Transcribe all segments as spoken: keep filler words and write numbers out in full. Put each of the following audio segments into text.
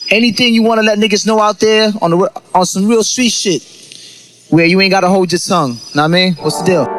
Anything you want to let niggas know out there on the on some real street shit where you ain't got to hold your tongue? Know what I mean? What's the deal?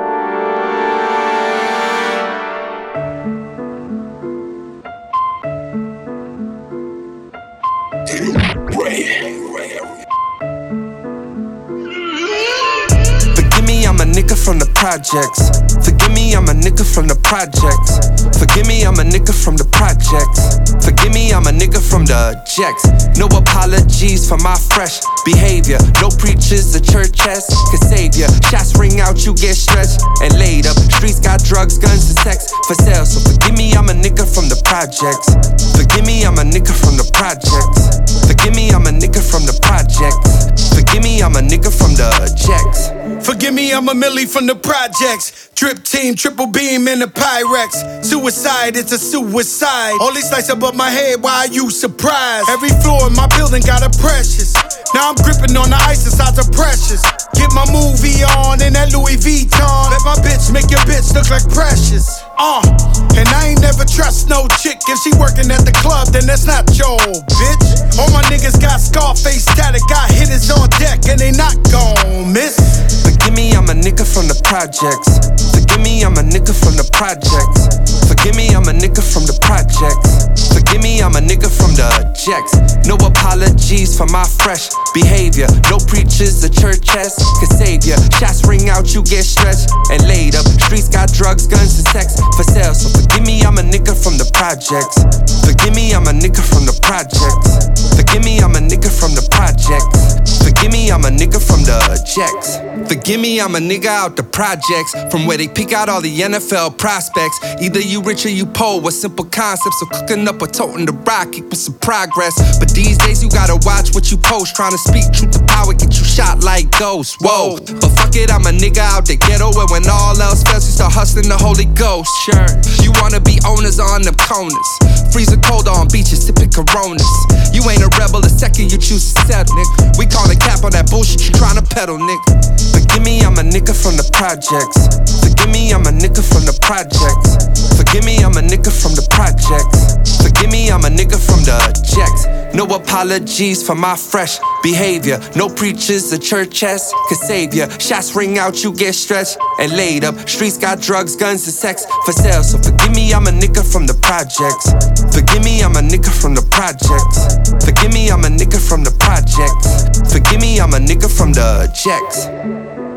Forgive me, I'm a nigga from the projects. Forgive me, I'm a nigga from the projects. Forgive me, I'm a nigga from the projects. Forgive me, I'm a nigga from the jacks. No apologies for my fresh behavior. No preachers, the church has can save ya. Shots ring out, you get stretched and laid up. Streets got drugs, guns, and sex for sale. So forgive me, I'm a nigga from the projects. Forgive me, I'm a nigga from the projects. Forgive me, I'm a nigga from the projects. Forgive me, I'm a nigga from the jacks. Forgive me, I'm a Millie from the projects. Drip team, triple beam in the Pyrex. Suicide, it's a suicide. Only slice above my head, why are you surprised? Every floor in my building got a precious. Now I'm gripping on the ice inside of precious. Get my movie on in that Louis Vuitton. Let my bitch make your bitch look like Precious. Uh, and I ain't never trust no chick. If she working at the club, then that's not your bitch. All my niggas got Scarface static, got hitters on deck, and they not gon' miss. Forgive me, I'm a nigga from the projects. Forgive me, I'm a nigga from the projects. Forgive me, I'm a nigga from the projects. Forgive me, I'm a nigga from the jacks. No apologies for my fresh behavior. No preachers, the church has can save ya. Shots ring out, you get stretched and laid up. Streets got drugs, guns, and sex for sale. So forgive me, I'm a nigga from the projects. Forgive me, I'm a nigga from the projects. Forgive me, I'm a nigga from the projects. Forgive me, I'm a nigga from the jacks. Forgive me, I'm a nigga out the projects. From where they pick out all the N F L prospects. Either you rich or you poor with simple concepts. So cooking up or toting the rock, keeping some progress. But these days you gotta watch what you post. Trying to speak truth to power, get you shot like ghosts. Whoa, but fuck it, I'm a nigga out the ghetto. And when all else fails, you start hustling the Holy Ghost. Sure, you wanna be owners on them corners. Freezing cold on beaches, sipping Coronas. You ain't a rebel the second you choose to settle, nigga. We call it cap on that bullshit you tryna peddle, nigga. Forgive me, I'm a nigga from the projects. Forgive me, I'm a nigga from the projects. Forgive me, I'm a nigga from the projects. Forgive me, I'm a nigga from the jacks. No apologies for my fresh behavior. No preachers, the church has can save ya. Shots ring out, you get stretched and laid up. Streets got drugs, guns, and sex for sale. So forgive me, I'm a nigga from the projects. Forgive me, I'm a nigga from the projects. Forgive me, I'm a nigga from the projects. Forgive me, I'm a nigga from the jacks.